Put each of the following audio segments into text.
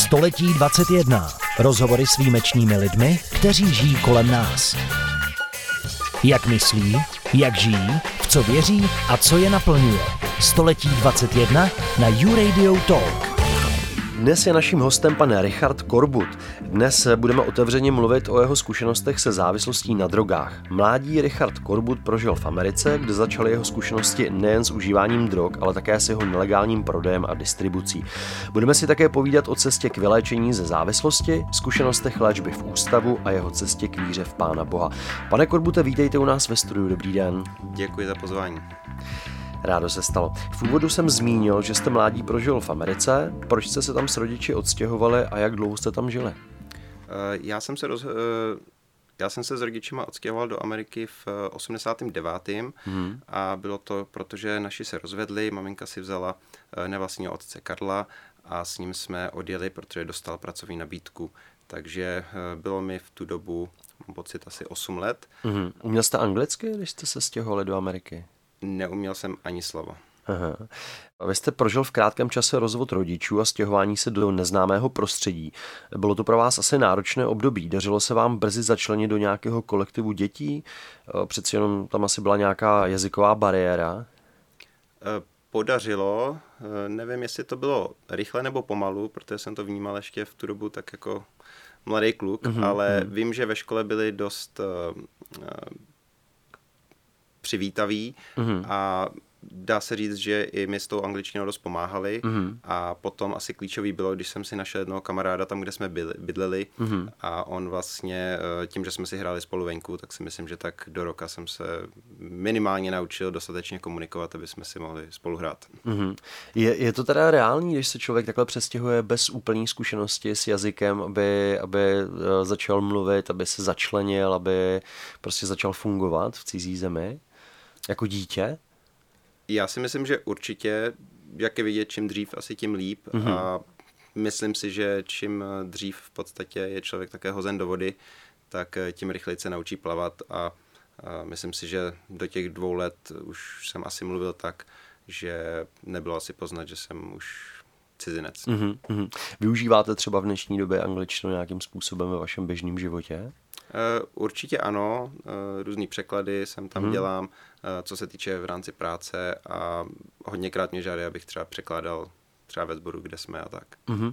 Století 21. Rozhovory s výjimečnými lidmi, kteří žijí kolem nás. Jak myslí, jak žijí, v co věří a co je naplňuje. Století 21 na YouRadio Talk. Dnes je naším hostem pan Richard Korbut. Dnes budeme otevřeně mluvit o jeho zkušenostech se závislostí na drogách. Mládí Richard Korbut prožil v Americe, kde začaly jeho zkušenosti nejen s užíváním drog, ale také s jeho nelegálním prodejem a distribucí. Budeme si také povídat o cestě k vyléčení ze závislosti, zkušenostech léčby v ústavu a jeho cestě k víře v Pána Boha. Pane Korbute, vítejte u nás ve studiu. Dobrý den. Děkuji za pozvání. Rádo se stalo. V úvodu jsem zmínil, že jste mládí prožil v Americe. Proč jste se tam s rodiči odstěhovali a jak dlouho jste tam žili? Já jsem se s rodičima odstěhoval do Ameriky v 89. A bylo to, protože naši se rozvedli, maminka si vzala nevlastního otce Karla a s ním jsme odjeli, protože dostal pracovní nabídku. Takže bylo mi v tu dobu, mám pocit, asi 8 let. Uměl jste anglicky, když jste se stěhovali do Ameriky? Neuměl jsem ani slovo. Aha. Vy jste prožil v krátkém čase rozvod rodičů a stěhování se do neznámého prostředí. Bylo to pro vás asi náročné období. Dařilo se vám brzy začlenit do nějakého kolektivu dětí? Přeci jenom tam asi byla nějaká jazyková bariéra. Podařilo. Nevím, jestli to bylo rychle nebo pomalu, protože jsem to vnímal ještě v tu dobu tak jako mladý kluk, ale vím, že ve škole byli dost přivítaví a dá se říct, že i mi s tou angličtinou dost pomáhali a potom asi klíčový bylo, když jsem si našel jednoho kamaráda tam, kde jsme bydleli a on vlastně tím, že jsme si hráli spolu venku, tak si myslím, že tak do roka jsem se minimálně naučil dostatečně komunikovat, aby jsme si mohli spolu hrát. Je to teda reálný, když se člověk takhle přestěhuje bez úplné zkušenosti s jazykem, aby začal mluvit, aby se začlenil, aby prostě začal fungovat v cizí zemi? Jako dítě? Já si myslím, že určitě, jak je vidět, čím dřív, asi tím líp. A myslím si, že čím dřív v podstatě je člověk také hozen do vody, tak tím rychleji se naučí plavat a myslím si, že do těch 2 let už jsem asi mluvil tak, že nebylo asi poznat, že jsem už cizinec. Využíváte třeba v dnešní době angličtinu nějakým způsobem ve vašem běžném životě? Určitě ano, různý překlady jsem tam dělám, co se týče v rámci práce a hodněkrát mě žádají, abych třeba překládal třeba ve sboru, kde jsme a tak.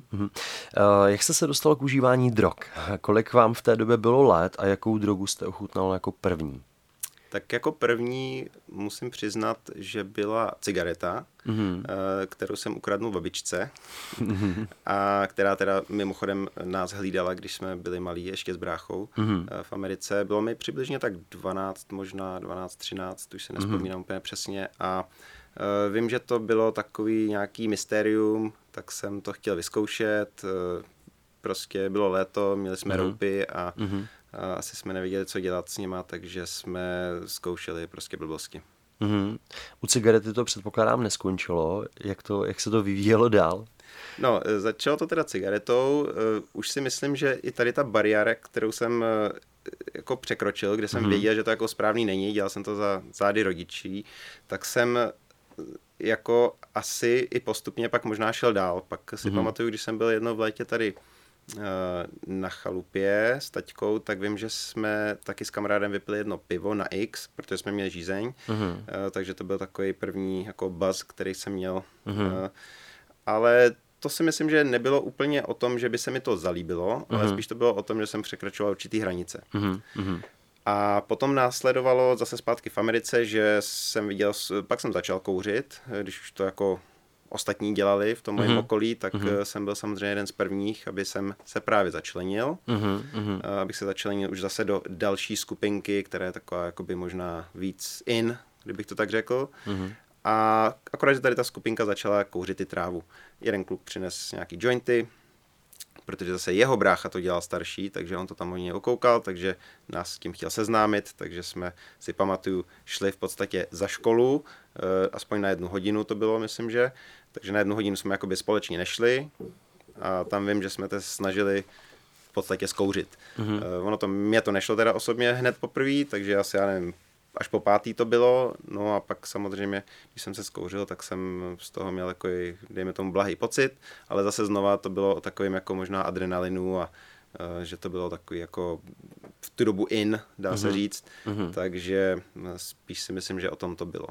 Jak jste se dostal k užívání drog? Kolik vám v té době bylo let a jakou drogu jste ochutnal jako první? Tak jako první musím přiznat, že byla cigareta, kterou jsem ukradnul babičce a která teda mimochodem nás hlídala, když jsme byli malí ještě s bráchou v Americe. Bylo mi přibližně tak 12, možná 12, 13, už se nespomínám úplně přesně a vím, že to bylo takový nějaký mystérium, tak jsem to chtěl vyzkoušet. Prostě bylo léto, měli jsme roupy a asi jsme nevěděli, co dělat s nima, takže jsme zkoušeli prostě blbosti. U cigarety to předpokládám neskončilo. Jak se to vyvíjelo dál? No, začalo to teda cigaretou. Už si myslím, že i tady ta bariéra, kterou jsem jako překročil, kde jsem věděl, že to jako správný není, dělal jsem to za zády rodičí, tak jsem jako asi i postupně pak možná šel dál. Pak si pamatuju, když jsem byl jednou v létě tady na chalupě s taťkou, tak vím, že jsme taky s kamarádem vypili jedno pivo na X, protože jsme měli žízeň, takže to byl takový první jako buzz, který jsem měl. Ale to si myslím, že nebylo úplně o tom, že by se mi to zalíbilo, ale spíš to bylo o tom, že jsem překračoval určitý hranice. A potom následovalo zase zpátky v Americe, že jsem viděl, pak jsem začal kouřit, když už to jako ostatní dělali v tom mém okolí, tak jsem byl samozřejmě jeden z prvních, aby jsem se právě začlenil. Abych se začlenil už zase do další skupinky, která je taková jakoby možná víc kdybych to tak řekl. A akorát, že tady ta skupinka začala kouřit i trávu. Jeden kluk přines nějaký jointy, protože zase jeho brácha to dělal starší, takže on to tam hodně okoukal, takže nás s tím chtěl seznámit, takže jsme si pamatuju, šli v podstatě za školu, aspoň na 1 hodinu to bylo, myslím, že, takže na 1 hodinu jsme jakoby společně nešli a tam vím, že jsme to snažili v podstatě zkouřit. Mě to nešlo teda osobně hned poprvé, takže asi já nevím, až po 5. to bylo, no a pak samozřejmě, když jsem se zkouřil, tak jsem z toho měl jako, dejme tomu, blahý pocit, ale zase znova to bylo o takovým jako možná adrenalinu a že to bylo takový jako v tu dobu dá se říct, takže spíš si myslím, že o tom to bylo.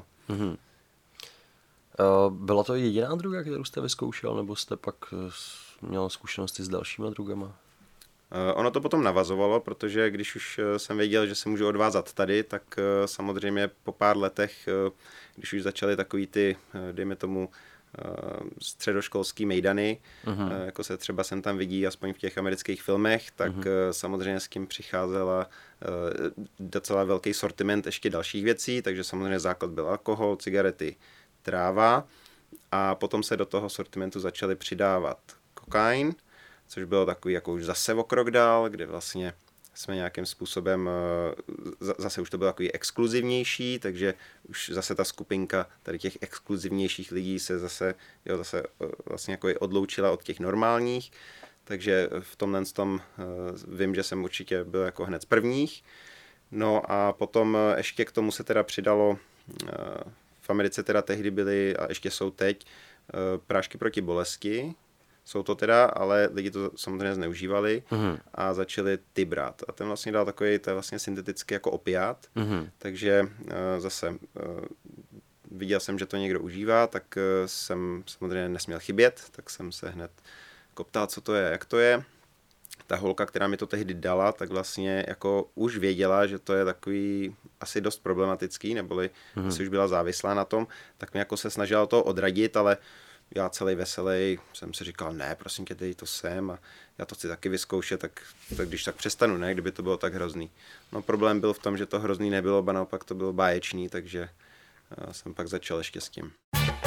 Byla to jediná droga, kterou jste vyzkoušel, nebo jste pak měl zkušenosti s dalšíma drogama? Ono to potom navazovalo, protože když už jsem věděl, že se můžu odvázat tady, tak samozřejmě po pár letech, když už začaly takový ty, dejme tomu, středoškolský mejdany, jako se třeba sem tam vidí aspoň v těch amerických filmech, tak samozřejmě s tím přicházela docela velký sortiment ještě dalších věcí, takže samozřejmě základ byl alkohol, cigarety, tráva a potom se do toho sortimentu začaly přidávat kokain, což bylo takový jako už zase o krok dál, kde vlastně jsme nějakým způsobem, zase už to bylo takový exkluzivnější, takže už zase ta skupinka tady těch exkluzivnějších lidí se zase vlastně jako odloučila od těch normálních, takže v tomhle tom vím, že jsem určitě byl jako hned z prvních. No a potom ještě k tomu se teda přidalo, v Americe teda tehdy byly a ještě jsou teď prášky proti bolesti, jsou to teda, ale lidi to samozřejmě zneužívali a začali ty brát. A ten vlastně dal takový, to je vlastně syntetický jako opiát, takže zase viděl jsem, že to někdo užívá, tak jsem samozřejmě nesměl chybět, tak jsem se hned ptal, co to je, jak to je. Ta holka, která mi to tehdy dala, tak vlastně jako už věděla, že to je takový asi dost problematický, neboli asi už byla závislá na tom, tak mě jako se snažila to odradit, ale já celý veselý jsem si říkal, ne, prosím tě, dej to sem a já to chci taky vyzkoušet, tak když tak přestanu, ne, kdyby to bylo tak hrozný. No problém byl v tom, že to hrozný nebylo, ba naopak to bylo báječný, takže jsem pak začal ještě s tím.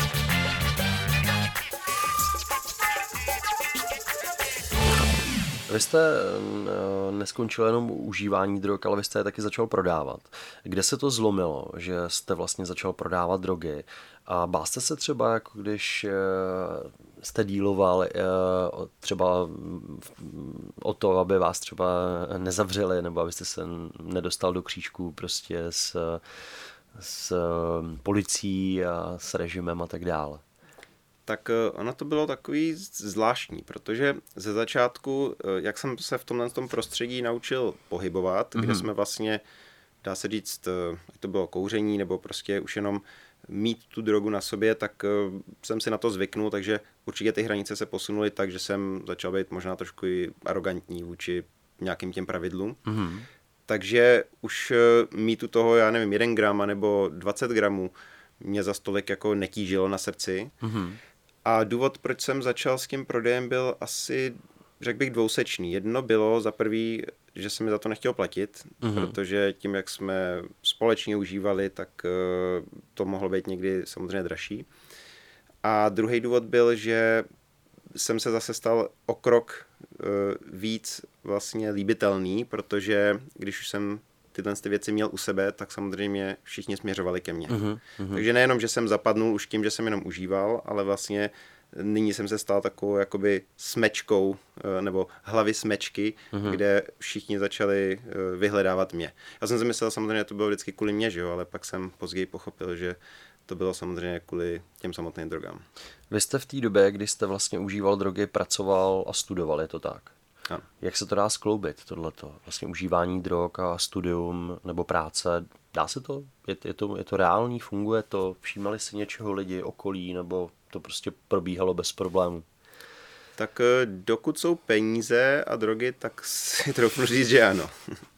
Vy jste neskončil jenom užívání drog, ale vy jste je taky začal prodávat. Kde se to zlomilo, že jste vlastně začal prodávat drogy? A bál jste se třeba, jako když jste díloval třeba o to, aby vás třeba nezavřeli, nebo abyste se nedostal do křížků prostě s policií a s režimem a tak dále? Tak ono to bylo takový zvláštní, protože ze začátku, jak jsem se v tomhle prostředí naučil pohybovat, kde jsme vlastně, dá se říct, to bylo kouření nebo prostě už jenom mít tu drogu na sobě, tak jsem si na to zvyknul, takže určitě ty hranice se posunuly tak, že jsem začal být možná trošku i arrogantní vůči nějakým těm pravidlům. Takže už mít u toho, já nevím, 1 gram nebo 20 gramů mě za stolik jako netížilo na srdci. A důvod, proč jsem začal s tím prodejem, byl asi, řekl bych, dvousečný. Jedno bylo za prvý, že jsem mi za to nechtěl platit, protože tím, jak jsme společně užívali, tak to mohlo být někdy samozřejmě dražší. A druhý důvod byl, že jsem se zase stal o krok víc vlastně líbitelný, protože když už jsem tyhle věci měl u sebe, tak samozřejmě všichni směřovali ke mně. Takže nejenom, že jsem zapadnul už tím, že jsem jenom užíval, ale vlastně nyní jsem se stal takovou jakoby smečkou, nebo hlavy smečky, kde všichni začali vyhledávat mě. Já jsem si myslel samozřejmě, že to bylo vždycky kvůli mě, že jo, ale pak jsem později pochopil, že to bylo samozřejmě kvůli těm samotným drogám. Vy jste v té době, kdy jste vlastně užíval drogy, pracoval a studoval, je to tak? Ano. Jak se to dá skloubit, tohleto? Vlastně užívání drog a studium nebo práce, dá se to? Je to reálný, funguje to? Všímali si něčeho lidi, okolí, nebo to prostě probíhalo bez problémů? Tak dokud jsou peníze a drogy, tak si troufnu říct, že ano.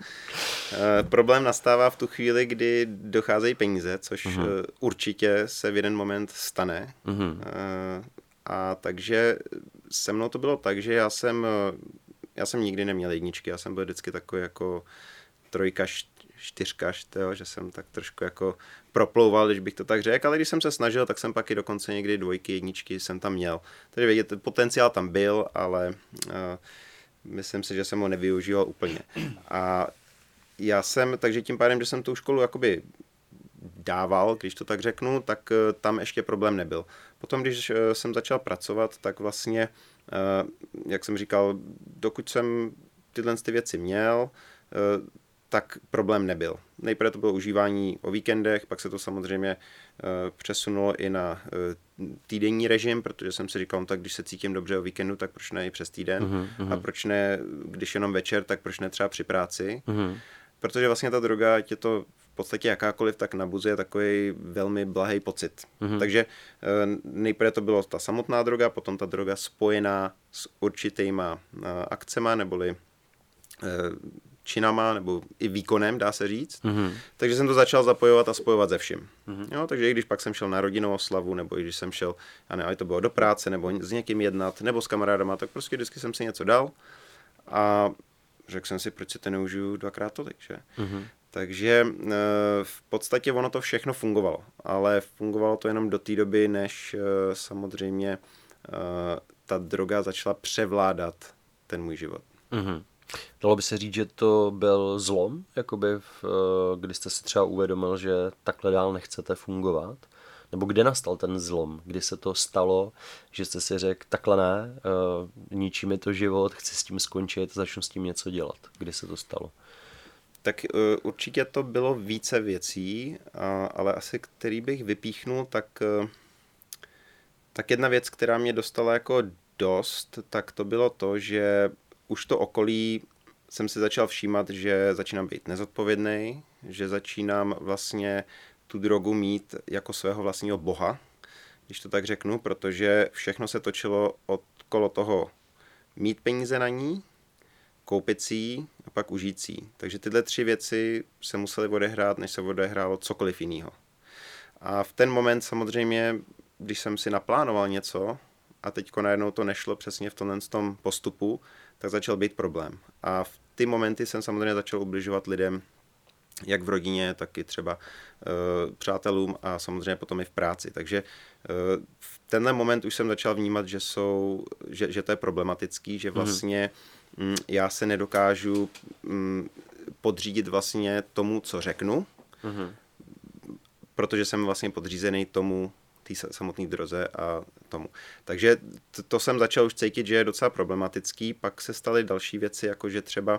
Problém nastává v tu chvíli, kdy docházejí peníze, což určitě se v jeden moment stane. A takže se mnou to bylo tak, že já jsem nikdy neměl jedničky, já jsem byl vždycky takový jako 3, 4, že jsem tak trošku jako proplouval, když bych to tak řekl, ale když jsem se snažil, tak jsem pak i dokonce někdy 2, 1 jsem tam měl. Takže vědět, potenciál tam byl, ale myslím si, že jsem ho nevyužíval úplně. A takže tím pádem, že jsem tu školu jakoby dával, když to tak řeknu, tak tam ještě problém nebyl. Potom, když jsem začal pracovat, tak vlastně, jak jsem říkal, dokud jsem tyhle věci měl, tak problém nebyl. Nejprve to bylo užívání o víkendech, pak se to samozřejmě přesunulo i na týdenní režim, protože jsem si říkal, tak když se cítím dobře o víkendu, tak proč ne i přes týden? A proč ne, když jenom večer, tak proč ne třeba při práci? Protože vlastně ta droga, ať je to v podstatě jakákoliv, tak nabuzuje takový velmi blahý pocit. Takže nejprve to bylo ta samotná droga, potom ta droga spojená s určitýma akcema, neboli činama, nebo i výkonem, dá se říct. Takže jsem to začal zapojovat a spojovat se vším. Jo, takže i když pak jsem šel na rodinnou oslavu, nebo i když jsem šel, já nevím, to bylo do práce, nebo s někým jednat, nebo s kamarádama, tak prostě vždycky jsem si něco dal a řekl jsem si, proč si to neužiju dvakrát tolik, že? Takže v podstatě ono to všechno fungovalo, ale fungovalo to jenom do té doby, než samozřejmě ta droga začala převládat ten můj život. Dalo by se říct, že to byl zlom, jakoby kdy jste si třeba uvědomil, že takhle dál nechcete fungovat? Nebo kde nastal ten zlom? Kdy se to stalo, že jste si řekl, takhle ne, ničí mi to život, chci s tím skončit, začnu s tím něco dělat. Kdy se to stalo? Tak určitě to bylo více věcí, ale asi který bych vypíchnul, tak jedna věc, která mě dostala jako dost, tak to bylo to, že už to okolí jsem si začal všímat, že začínám být nezodpovědný, že začínám vlastně tu drogu mít jako svého vlastního boha, když to tak řeknu, protože všechno se točilo okolo toho mít peníze na ní, koupit si ji a pak užít si ji. Takže tyhle 3 věci se musely odehrát, než se odehrálo cokoliv jiného. A v ten moment samozřejmě, když jsem si naplánoval něco a teďko najednou to nešlo přesně v tom postupu, tak začal být problém. A v ty momenty jsem samozřejmě začal ubližovat lidem, jak v rodině, tak i třeba přátelům a samozřejmě potom i v práci. Takže v tenhle moment už jsem začal vnímat, že to je problematický, že vlastně já se nedokážu podřídit vlastně tomu, co řeknu, protože jsem vlastně podřízený tomu, té samotné droze a tomu. Takže to jsem začal už cítit, že je docela problematický. Pak se staly další věci, jako že třeba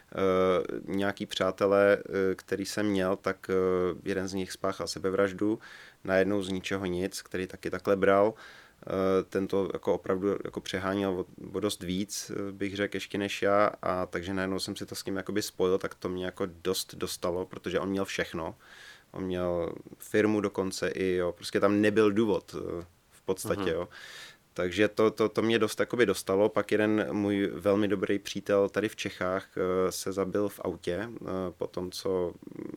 nějaký přátelé, který jsem měl, tak jeden z nich spáchal sebevraždu, najednou z ničeho nic, který taky takhle bral. Tento jako opravdu jako přeháněl o dost víc, bych řekl, ještě než já, a takže najednou jsem si to s ním jakoby spojil, tak to mě jako dost dostalo, protože on měl všechno. On měl firmu dokonce i, jo, prostě tam nebyl důvod v podstatě, jo. Takže to mě dost jakoby dostalo. Pak jeden můj velmi dobrý přítel tady v Čechách se zabil v autě po tom, co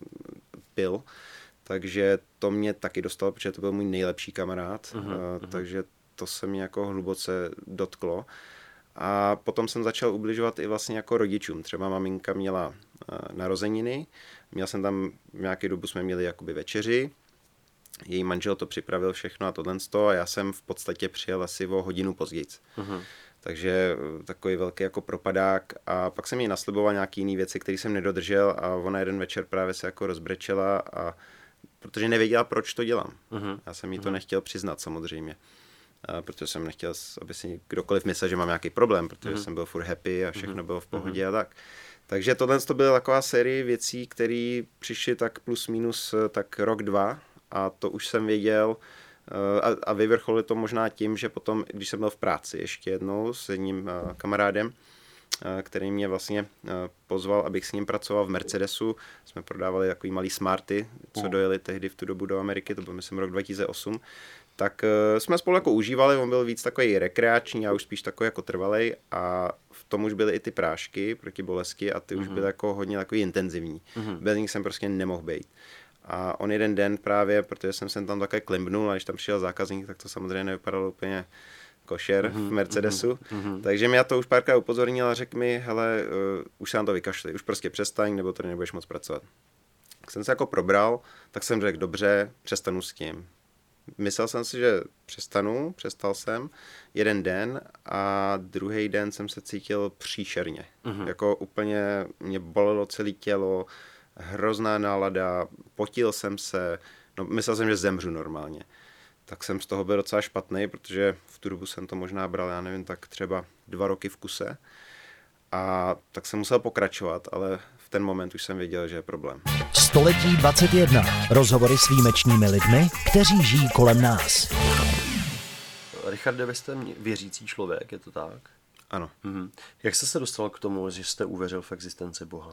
pil. Takže to mě taky dostalo, protože to byl můj nejlepší kamarád. Takže to se mě jako hluboce dotklo. A potom jsem začal ubližovat i vlastně jako rodičům. Třeba maminka měla narozeniny, měl jsem tam, nějakou dobu jsme měli jakoby večeři, její manžel to připravil všechno a tohle a já jsem v podstatě přijel asi o hodinu později. Takže takový velký jako propadák a pak jsem jí nasliboval nějaký jiný věci, které jsem nedodržel a ona jeden večer právě se jako rozbrečela a protože nevěděla, proč to dělám. Já jsem jí to nechtěl přiznat samozřejmě. Protože jsem nechtěl, aby si kdokoliv myslel, že mám nějaký problém, protože jsem byl furt happy a všechno bylo v pohodě a tak. Takže tohle to byla taková série věcí, které přišly tak plus minus tak rok, 2 a to už jsem věděl a vyvrcholilo to možná tím, že potom, když jsem byl v práci ještě jednou s jedním kamarádem, který mě vlastně pozval, abych s ním pracoval v Mercedesu. Jsme prodávali takový malý Smarty, co dojeli tehdy v tu dobu do Ameriky, to byl myslím rok 2008. Tak jsme spolu jako užívali, on byl víc takový rekreační a už spíš takový jako trvalej a v tom už byly i ty prášky proti bolesti a ty už byly jako hodně takový intenzivní. Bez nich jsem prostě nemohl být. A on jeden den právě, protože jsem se tam také klimbnul a když tam přišel zákazník, tak to samozřejmě nevypadalo úplně košer v Mercedesu. Takže mě to už párkrát upozornil a řekl mi, hele, už se nám to vykašli, už prostě přestaň, nebo tady nebudeš moc pracovat. Tak jsem se jako probral, tak jsem řekl, dobře, přestanu s tím. Myslel jsem si, že přestal jsem jeden den a druhý den jsem se cítil příšerně. Jako úplně mě bolelo celé tělo, hrozná nálada, potil jsem se, no myslel jsem, že zemřu normálně. Tak jsem z toho byl docela špatný, protože v tu dobu jsem to možná bral, já nevím, tak třeba 2 roky v kuse. A tak jsem musel pokračovat, ale v ten moment už jsem věděl, že je problém. Století 21. Rozhovory s výjimečnými lidmi, kteří žijí kolem nás. Richarde, vy jste věřící člověk, je to tak? Ano. Jak jste se dostal k tomu, že jste uvěřil v existenci Boha?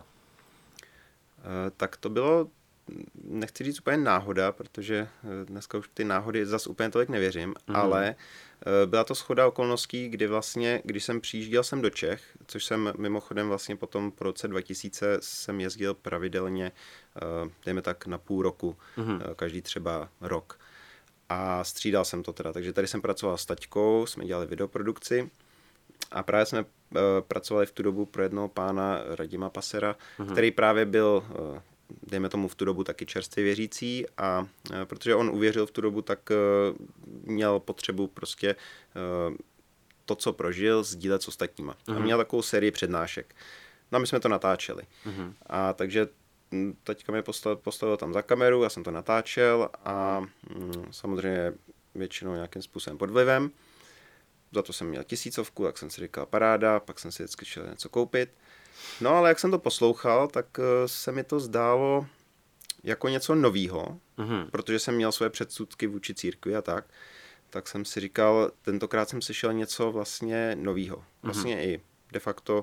Tak to bylo, nechci říct úplně náhoda, protože dneska už ty náhody zas úplně tolik nevěřím, ale byla to shoda okolností, kdy vlastně, když jsem přijížděl sem do Čech, což jsem mimochodem vlastně potom po roce 2000 jsem jezdil pravidelně, dejme tak na půl roku, každý třeba rok. A střídal jsem to teda, takže tady jsem pracoval s taťkou, jsme dělali videoprodukci a právě jsme pracovali v tu dobu pro jednoho pána Radima Passera, který právě byl, dejme tomu v tu dobu taky čerstvě věřící a protože on uvěřil v tu dobu, tak měl potřebu prostě to, co prožil, sdílet s ostatníma. A měl takovou sérii přednášek. No a my jsme to natáčeli. A takže teďka mě postavil tam za kameru, já jsem to natáčel a samozřejmě většinou nějakým způsobem pod vlivem. Za to jsem měl 1000, tak jsem si říkal paráda, pak jsem si vždycky šel něco koupit. No ale jak jsem to poslouchal, tak se mi to zdálo jako něco novýho, protože jsem měl své předsudky vůči církvi a tak jsem si říkal, tentokrát jsem slyšel něco vlastně novýho. Vlastně i de facto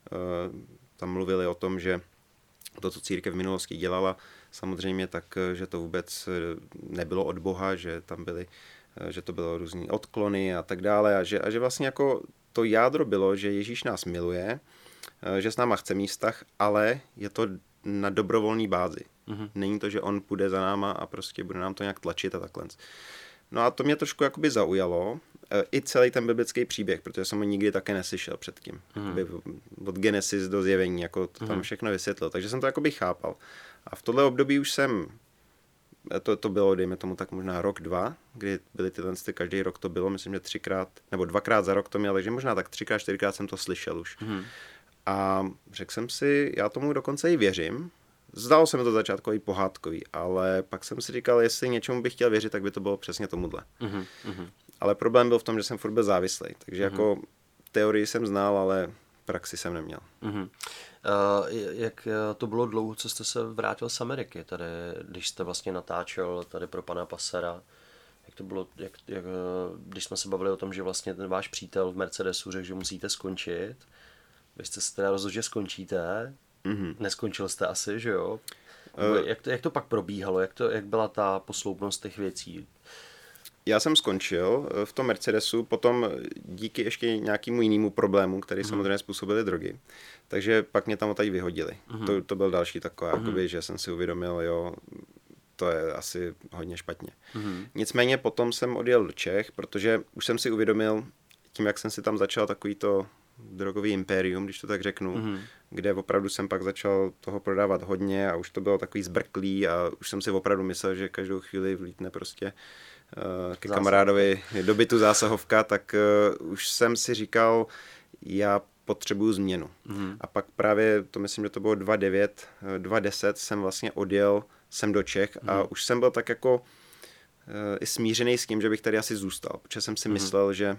tam mluvili o tom, že to, co církev v minulosti dělala, samozřejmě tak, že to vůbec nebylo od Boha, že tam byly, že to bylo různý odklony a tak dále a že vlastně jako to jádro bylo, že Ježíš nás miluje, že s náma chce mít vztah, ale je to na dobrovolné bázi. Není to, že on půjde za náma a prostě bude nám to nějak tlačit a takhle. No a to mě trošku jakoby zaujalo, i celý ten biblický příběh, protože jsem ho nikdy také neslyšel předtím. Od Genesis do Zjevení, jako to tam všechno vysvětlil, takže jsem to jakoby chápal. A v tohle období už jsem, to bylo, dejme tomu tak možná rok, 2, kdy byly tyhle, každý rok to bylo, myslím, že 3x, nebo 2x za rok to měl, takže možná tak 3x, 4x jsem to slyšel už. A řekl jsem si, já tomu dokonce i věřím. Zdalo se mi to začátkový pohádkový, ale pak jsem si říkal, jestli něčemu bych chtěl věřit, tak by to bylo přesně tomuhle. Ale problém byl v tom, že jsem furt byl závislý, takže jako teorii jsem znal, ale praxi jsem neměl. Jak to bylo dlouho, co jste se vrátil z Ameriky, tady, když jste vlastně natáčel tady pro pana Passera? Jak to bylo, když jsme se bavili o tom, že vlastně ten váš přítel v Mercedesu řekl, že musíte skončit, vy jste se teda rozhodl, že skončíte, neskončil jste asi, že jo? Jak to pak probíhalo, jak byla ta posloupnost těch věcí? Já jsem skončil v tom Mercedesu, potom díky ještě nějakému jinému problému, který samozřejmě způsobily drogy. Takže pak mě tam odtaď vyhodili. To byl další taková, jakoby, že jsem si uvědomil, jo, to je asi hodně špatně. Nicméně potom jsem odjel do Čech, protože už jsem si uvědomil, tím, jak jsem si tam začal takovýto drogový impérium, když to tak řeknu, kde opravdu jsem pak začal toho prodávat hodně a už to bylo takový zbrklý a už jsem si opravdu myslel, že každou chvíli vlítne prostě ke kamarádovi do bytu zásahovka, tak už jsem si říkal, já potřebuju změnu. A pak právě, to myslím, že to bylo 2009, 2010 jsem vlastně odjel sem do Čech a už jsem byl tak jako i smířený s tím, že bych tady asi zůstal, protože jsem si myslel, že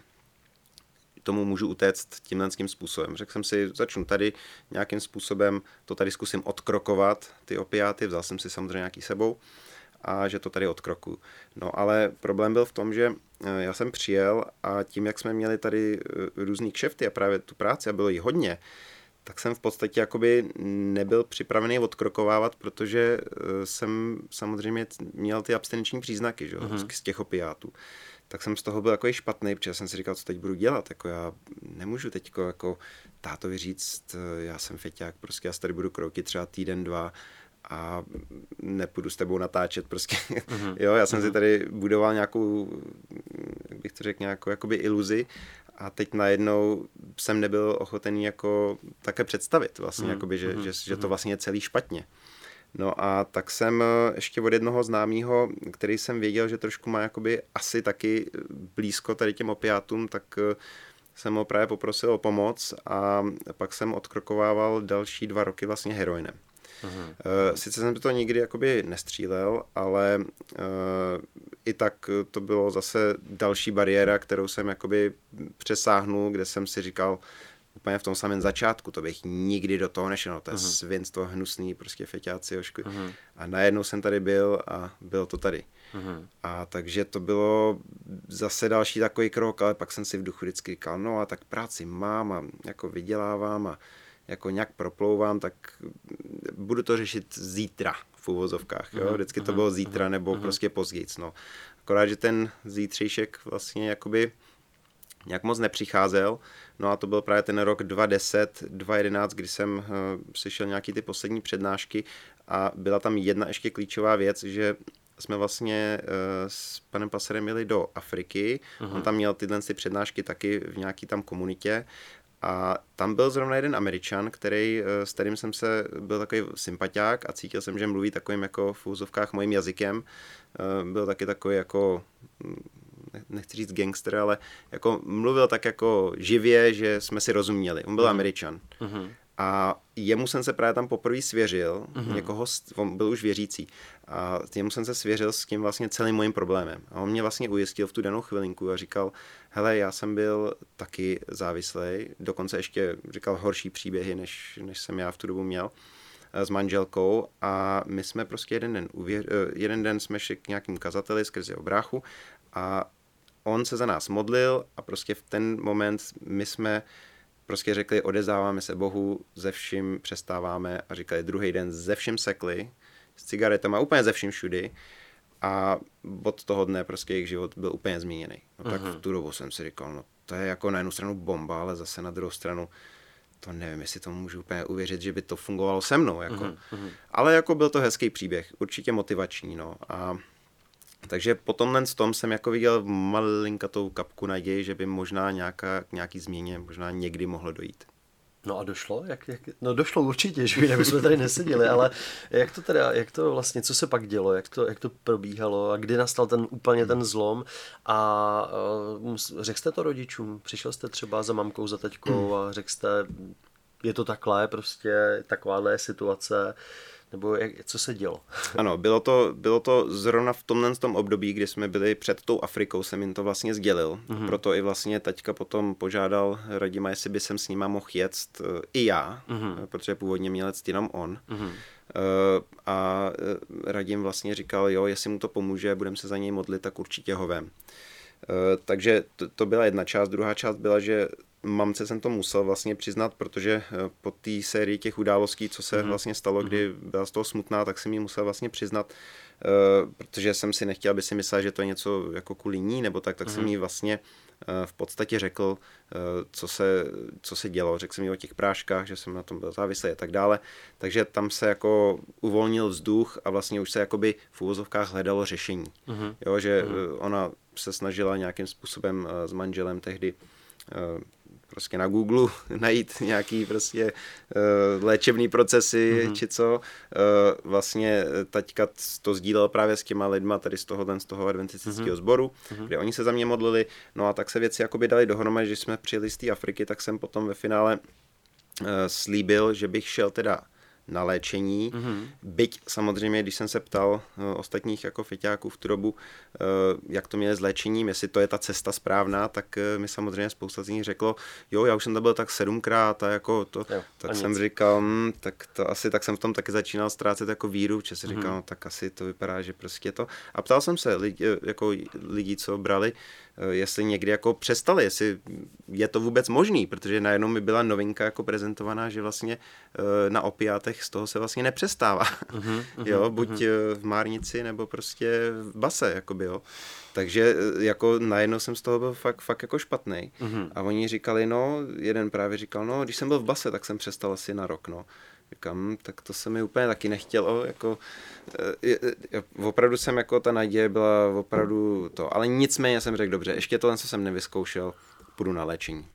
tomu můžu utéct tímhle způsobem. Řekl jsem si, začnu tady nějakým způsobem, to tady zkusím odkrokovat, ty opiáty, vzal jsem si samozřejmě nějaký sebou a že to tady odkrokuju. No ale problém byl v tom, že já jsem přijel a tím, jak jsme měli tady různý kšefty a právě tu práci a bylo jí hodně, tak jsem v podstatě jakoby nebyl připravený odkrokovávat, protože jsem samozřejmě měl ty abstinenční příznaky, že? Z těch opiátů. Tak jsem z toho byl jako špatný, protože jsem si říkal, co teď budu dělat, jako já nemůžu teď jako tátovi říct, já jsem feťák, prostě já tady budu kroky třeba týden, 2 a nepůjdu s tebou natáčet prostě. Jo, já jsem si tady budoval nějakou, jak bych to řekl, nějakou jakoby iluzi a teď najednou jsem nebyl ochotený jako také představit vlastně, jakoby, že to vlastně je celý špatně. No a tak jsem ještě od jednoho známého, který jsem věděl, že trošku má jakoby asi taky blízko tady těm opiátům, tak jsem ho právě poprosil o pomoc a pak jsem odkrokovával další 2 roky vlastně heroinem. Sice jsem to nikdy jakoby nestřílel, ale i tak to bylo zase další bariéra, kterou jsem jakoby přesáhnul, kde jsem si říkal, úplně v tom samém začátku, to bych nikdy do toho nešel, no, to je svinstvo, hnusný, prostě feťáci, jožky. A najednou jsem tady byl a bylo to tady. A takže to bylo zase další takový krok, ale pak jsem si v duchu vždycky říkal, no a tak práci mám a jako vydělávám a jako nějak proplouvám, tak budu to řešit zítra v uvozovkách, jo? Vždycky to bylo zítra nebo prostě pozdějc, no. Akorát, že ten zítřejšek vlastně jakoby nějak moc nepřicházel, no a to byl právě ten rok 2010, 2011, kdy jsem slyšel nějaký ty poslední přednášky a byla tam jedna ještě klíčová věc, že jsme vlastně s panem Passerem jeli do Afriky, on tam měl tyhle přednášky taky v nějaký tam komunitě a tam byl zrovna jeden Američan, s kterým jsem byl takový sympatiák a cítil jsem, že mluví takovým jako v úzovkách mojím jazykem. Byl taky takový jako, nechci říct gangster, ale jako mluvil tak jako živě, že jsme si rozuměli. On byl Američan. A jemu jsem se právě tam poprvé svěřil, on byl už věřící, a jemu jsem se svěřil s tím vlastně celým mojím problémem. A on mě vlastně ujistil v tu danou chvilinku a říkal, hele, já jsem byl taky závislej, dokonce ještě říkal horší příběhy, než jsem já v tu dobu měl s manželkou a my jsme prostě jeden den jsme šli k nějakým kazateli skrze obráchu a on se za nás modlil a prostě v ten moment my jsme prostě řekli, odezdáváme se Bohu, ze vším přestáváme a říkali druhý den ze vším sekli, s cigaretama, úplně ze vším všudy a od toho dne prostě jejich život byl úplně změněný. No tak v tu dobu jsem si říkal, no to je jako na jednu stranu bomba, ale zase na druhou stranu to nevím, jestli tomu můžu úplně uvěřit, že by to fungovalo se mnou. Jako. Ale jako byl to hezký příběh, určitě motivační. No. A takže po tomhle tom jsem jako viděl malinkatou kapku naději, že by možná nějaký změně možná někdy mohlo dojít. No a došlo? No došlo určitě, že jinak bychom tady neseděli, ale jak to vlastně, co se pak dělo, jak to probíhalo a kdy nastal ten zlom a řekl jste to rodičům? Přišel jste třeba za mamkou, za taťkou a řekl jste, je to takhle, prostě takováhle je situace, nebo co se dělo? Ano, bylo to zrovna v tom období, kdy jsme byli před tou Afrikou, jsem jim to vlastně sdělil. Proto i vlastně taťka potom požádal Radima, jestli by jsem s nima mohl jet i já, protože původně měl jet jenom on. A Radim vlastně říkal, jo, jestli mu to pomůže, budeme se za něj modlit, tak určitě ho vem. Takže to byla jedna část. Druhá část byla, že mamce jsem to musel vlastně přiznat, protože po té sérii těch událostí, co se vlastně stalo, kdy byla z toho smutná, tak jsem jí musel vlastně přiznat, protože jsem si nechtěl, aby si myslel, že to je něco jako kvůli ní, nebo tak jsem jí vlastně v podstatě řekl, co se dělo. Řekl jsem jí o těch práškách, že jsem na tom byl závislý a tak dále. Takže tam se jako uvolnil vzduch a vlastně už se jakoby v úvozovkách hledalo řešení. Jo, že ona se snažila nějakým způsobem s manželem tehdy prostě na Google najít nějaký prostě léčebný procesy, či co. Vlastně taťka to sdílel právě s těma lidma tady z toho adventistického sboru, kde oni se za mě modlili. No a tak se věci jakoby dali dohromady, že jsme přijeli z té Afriky, tak jsem potom ve finále slíbil, že bych šel teda na léčení. Byť samozřejmě, když jsem se ptal ostatních jako feťáků v tu dobu, jak to měli s léčením, jestli to je ta cesta správná, tak mi samozřejmě spousta z nich řeklo, jo, já už jsem tam byl tak 7krát a jako to, jo, tak jsem říkal, tak jsem v tom taky začínal ztrácet jako víru, že si říkal, no, tak asi to vypadá, že prostě to. A ptal jsem se lidí, co brali, jestli někdy jako přestali, jestli je to vůbec možný, protože najednou mi byla novinka jako prezentovaná, že vlastně na opiátech z toho se vlastně nepřestává. Jo, buď v márnici, nebo prostě v base, jakoby, jo. Takže jako najednou jsem z toho byl fakt jako špatnej. A oni říkali, no, jeden právě říkal, no, když jsem byl v base, tak jsem přestal asi na rok, no. Říkám, tak to se mi úplně taky nechtělo, jako opravdu jsem jako ta naděje byla opravdu to, ale nicméně jsem řekl, dobře, ještě tohle, co jsem nevyzkoušel, půjdu na léčení.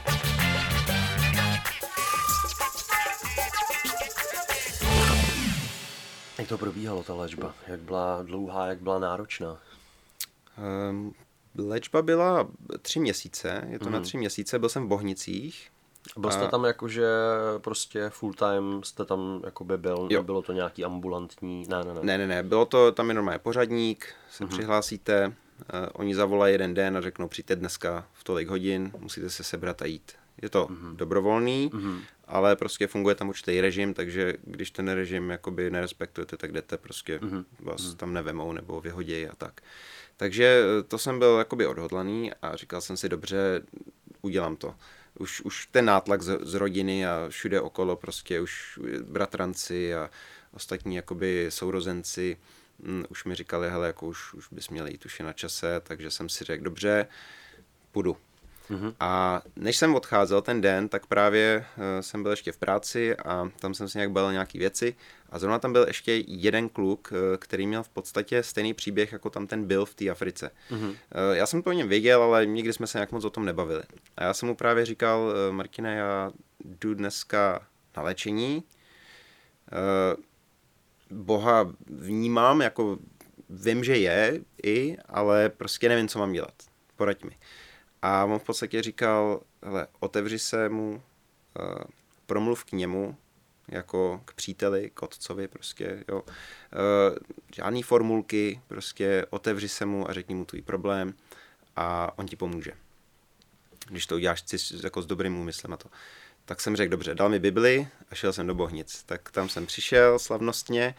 Jak to probíhalo, ta léčba? Jak byla dlouhá, jak byla náročná? Léčba byla 3 měsíce, je to na 3 měsíce, byl jsem v Bohnicích. Byl jste tam jakože prostě full time jste tam jakoby byl, nebylo to nějaký ambulantní, ne. Bylo to, tam je normálně pořadník, se přihlásíte, oni zavolají jeden den a řeknou, přijďte dneska v tolik hodin, musíte se sebrat a jít. Je to dobrovolný, ale prostě funguje tam určitý režim, takže když ten režim jakoby nerespektujete, tak jdete prostě, vás tam nevemou nebo vyhodějí a tak. Takže to jsem byl jakoby odhodlaný a říkal jsem si, dobře, udělám to. Už ten nátlak z rodiny a všude okolo prostě už bratranci a ostatní jakoby sourozenci už mi říkali, hele, jako už bys měl jít, už je na čase, takže jsem si řekl, dobře, půjdu. A než jsem odcházel ten den, tak právě jsem byl ještě v práci a tam jsem si nějak balil nějaký věci a zrovna tam byl ještě jeden kluk, který měl v podstatě stejný příběh, jako tam ten byl v té Africe. Já jsem to o něm věděl, ale nikdy jsme se nějak moc o tom nebavili. A já jsem mu právě říkal, Martine, já jdu dneska na léčení, Boha vnímám, jako vím, že je ale prostě nevím, co mám dělat. Poraď mi. A on v podstatě říkal, hele, otevři se mu, promluv k němu, jako k příteli, k otcovi, prostě, jo. Žádný formulky, prostě otevři se mu a řekni mu tvůj problém a on ti pomůže. Když to uděláš jako s dobrým úmyslem a to. Tak jsem řekl, dobře, dal mi Bibli a šel jsem do Bohnic. Tak tam jsem přišel slavnostně.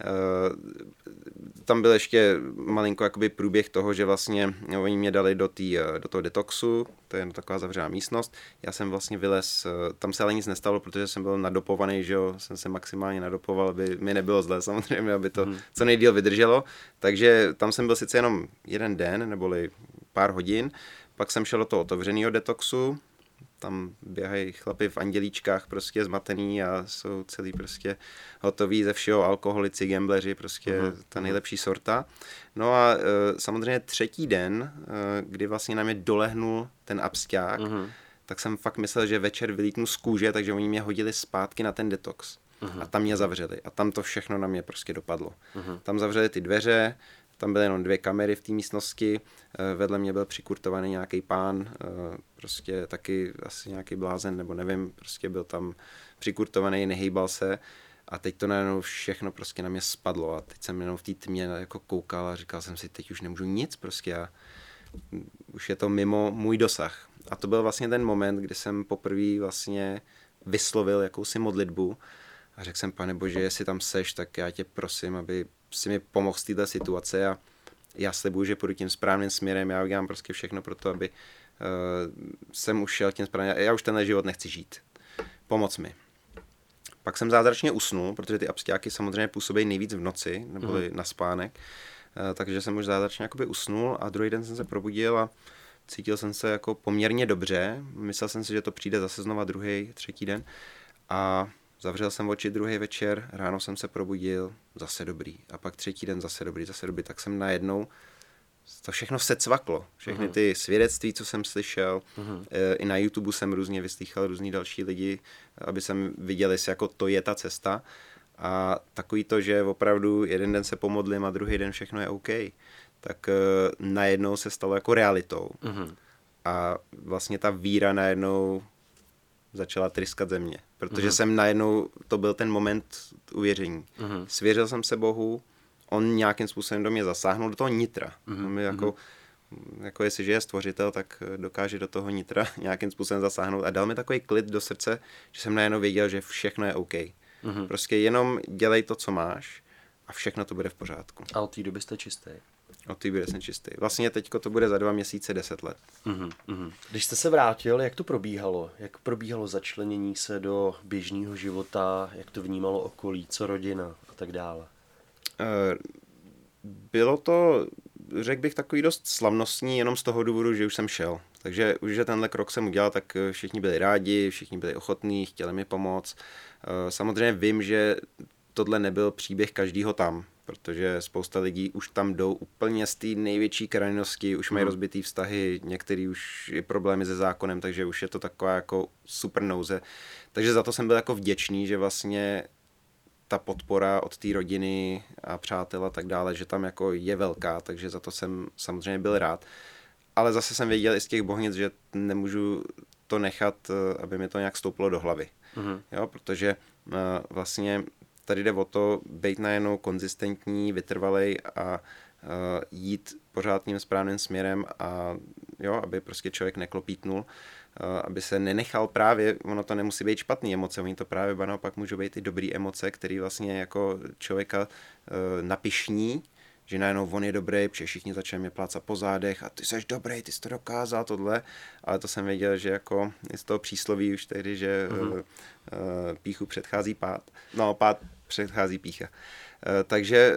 Tam byl ještě malinko jakoby průběh toho, že vlastně oni mě dali do toho detoxu, to je taková zavřená místnost. Já jsem vlastně vylez, tam se ale nic nestalo, protože jsem byl nadopovaný, že jo, jsem se maximálně nadopoval, aby mi nebylo zle samozřejmě, aby to co nejdýl vydrželo. Takže tam jsem byl sice jenom jeden den, neboli pár hodin, pak jsem šel do toho otevřeného detoxu. Tam běhají chlapi v andělíčkách prostě zmatený a jsou celý prostě hotoví ze všeho, alkoholici, gambleři, prostě ta nejlepší sorta. No a samozřejmě třetí den, kdy vlastně na mě dolehnul ten absťák, tak jsem fakt myslel, že večer vylítnu z kůže, takže oni mě hodili zpátky na ten detox. A tam mě zavřeli. A tam to všechno na mě prostě dopadlo. Tam zavřeli ty dveře, tam byly jenom 2 kamery v té místnosti, vedle mě byl přikurtovaný nějaký pán, prostě taky asi nějaký blázen, nebo nevím, prostě byl tam přikurtovaný, nehejbal se a teď to najednou všechno prostě na mě spadlo a teď jsem jenom v té tmě jako koukal a říkal jsem si, teď už nemůžu nic prostě a už je to mimo můj dosah. A to byl vlastně ten moment, kdy jsem poprvé vlastně vyslovil jakousi modlitbu a řekl jsem, Pane Bože, jestli tam seš, tak já tě prosím, aby si mi pomohl z této situace a já slibuju, že půjdu tím správným směrem, já udělám prostě všechno pro to, aby jsem už šel tím správným, já už tenhle život nechci žít. Pomoc mi. Pak jsem zázračně usnul, protože ty absťáky samozřejmě působí nejvíc v noci, neboli na spánek, takže jsem už zázračně jakoby usnul a druhý den jsem se probudil a cítil jsem se jako poměrně dobře, myslel jsem si, že to přijde zase znova druhý, třetí den a zavřel jsem oči druhý večer, ráno jsem se probudil, zase dobrý. A pak třetí den zase dobrý. Tak jsem najednou, to všechno secvaklo. Všechny ty svědectví, co jsem slyšel, i na YouTube jsem různě vyslýchal různý další lidi, aby jsem viděl, jestli jako to je ta cesta. A takový to, že opravdu jeden den se pomodlím a druhý den všechno je OK, tak najednou se stalo jako realitou. A vlastně ta víra najednou začala tryskat země, protože jsem najednou, to byl ten moment uvěření. Svěřil jsem se Bohu, on nějakým způsobem do mě zasáhnul, do toho nitra. Jako jestliže je stvořitel, tak dokáže do toho nitra nějakým způsobem zasáhnout a dal mi takový klid do srdce, že jsem najednou věděl, že všechno je OK. Prostě jenom dělej to, co máš a všechno to bude v pořádku. A od té doby jste čistý? Od té doby jsem čistý. Vlastně teďko to bude za 2 měsíce 10 let. Když jste se vrátil, jak to probíhalo? Jak probíhalo začlenění se do běžného života? Jak to vnímalo okolí, co rodina a tak dále? Bylo to, řekl bych, takový dost slavnostní jenom z toho důvodu, že už jsem šel. Takže už, že tenhle krok jsem udělal, tak všichni byli rádi, všichni byli ochotní, chtěli mi pomoct. Samozřejmě vím, že tohle nebyl příběh každýho tam, protože spousta lidí už tam jdou úplně z té největší krajnosti, už mají rozbitý vztahy, některý už je problémy se zákonem, takže už je to taková jako super nouze. Takže za to jsem byl jako vděčný, že vlastně ta podpora od té rodiny a přátel a tak dále, že tam jako je velká, takže za to jsem samozřejmě byl rád. Ale zase jsem věděl i z těch Bohnic, že nemůžu to nechat, aby mi to nějak stouplo do hlavy. Jo, protože vlastně tady jde o to být najednou konzistentní, vytrvalej a jít pořád tím správným směrem a jo, aby prostě člověk neklopítnul, aby se nenechal právě, ono to nemusí být špatný emoce, oni to právě naopak můžou být i dobrý emoce, který vlastně jako člověka napišní, že najednou on je dobrý, protože všichni začali mě plácat po zádech a ty seš dobrý, ty jsi to dokázal, tohle, ale to jsem věděl, že jako je z toho přísloví už tehdy, že píchu předchází pád, no pád předchází pícha. Takže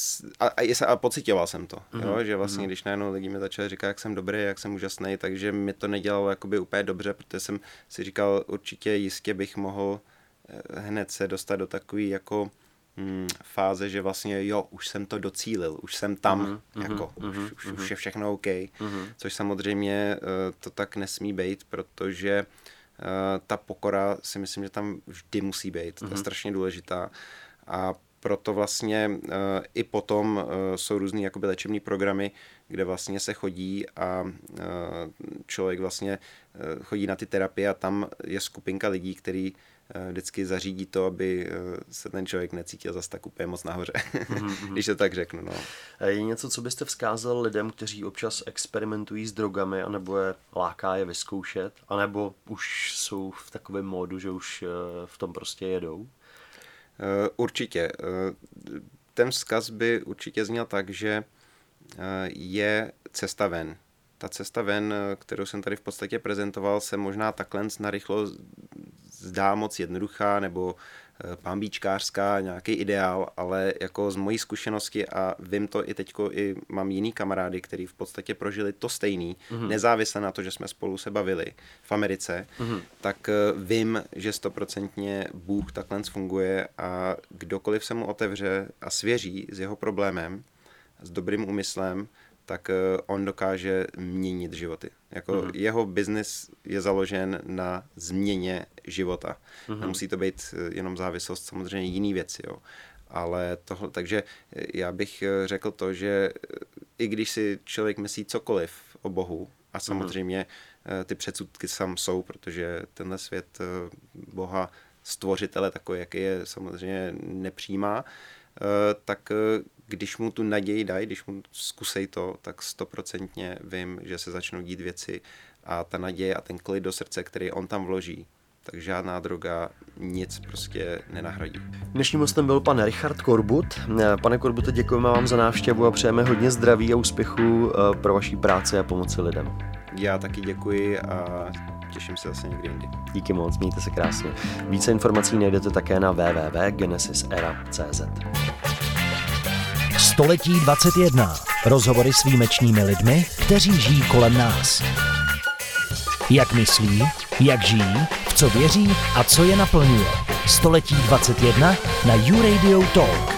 a pocitoval jsem to, jo, že vlastně, když najednou lidi mi začali říkat, jak jsem dobrý, jak jsem úžasný, takže mi to nedělalo jakoby úplně dobře, protože jsem si říkal, určitě jistě bych mohl hned se dostat do takový jako fáze, že vlastně jo, už jsem to docílil, už jsem tam, už je všechno OK, což samozřejmě to tak nesmí být, protože ta pokora si myslím, že tam vždy musí být, to je strašně důležitá a proto vlastně i potom jsou různý jakoby léčebný programy, kde vlastně se chodí a člověk vlastně chodí na ty terapie a tam je skupinka lidí, který vždycky zařídí to, aby se ten člověk necítil zase tak úplně moc nahoře, když to tak řeknu. No. Je něco, co byste vzkázal lidem, kteří občas experimentují s drogami, anebo je láká je vyzkoušet, anebo už jsou v takovém módu, že už v tom prostě jedou? Určitě. Ten vzkaz by určitě zněl tak, že je cesta ven. Ta cesta ven, kterou jsem tady v podstatě prezentoval, se možná takhle narychlo zdá moc jednoduchá nebo pambíčkářská, nějaký ideál, ale jako z mojí zkušenosti a vím to i teďko, i mám jiný kamarády, který v podstatě prožili to stejný, nezávisle na to, že jsme spolu se bavili v Americe, tak vím, že 100% Bůh takhle funguje a kdokoliv se mu otevře a svěří s jeho problémem, s dobrým úmyslem, tak on dokáže měnit životy. Jako jeho biznis je založen na změně života. Nemusí to být jenom závislost, samozřejmě jiný věci, jo. Ale tohle, takže já bych řekl to, že i když si člověk myslí cokoliv o Bohu, a samozřejmě ty předsudky tam jsou, protože tenhle svět Boha, stvořitele takový, jaký je, samozřejmě nepřijímá, tak když mu tu naději dají, když mu zkusej to, tak 100% vím, že se začnou dít věci a ta naděje a ten klid do srdce, který on tam vloží, tak žádná droga nic prostě nenahradí. Dnešním hostem byl pan Richard Korbut. Pane Korbute, děkujeme vám za návštěvu a přejeme hodně zdraví a úspěchu pro vaší práci a pomoci lidem. Já taky děkuji a těším se zase někdy jindy. Díky moc, mějte se krásně. Více informací najdete také na www.genesisera.cz. Století 21. Rozhovory s výjimečnými lidmi, kteří žijí kolem nás. Jak myslí, jak žijí, v co věří a co je naplňuje. Století 21 na YouRadio Talk.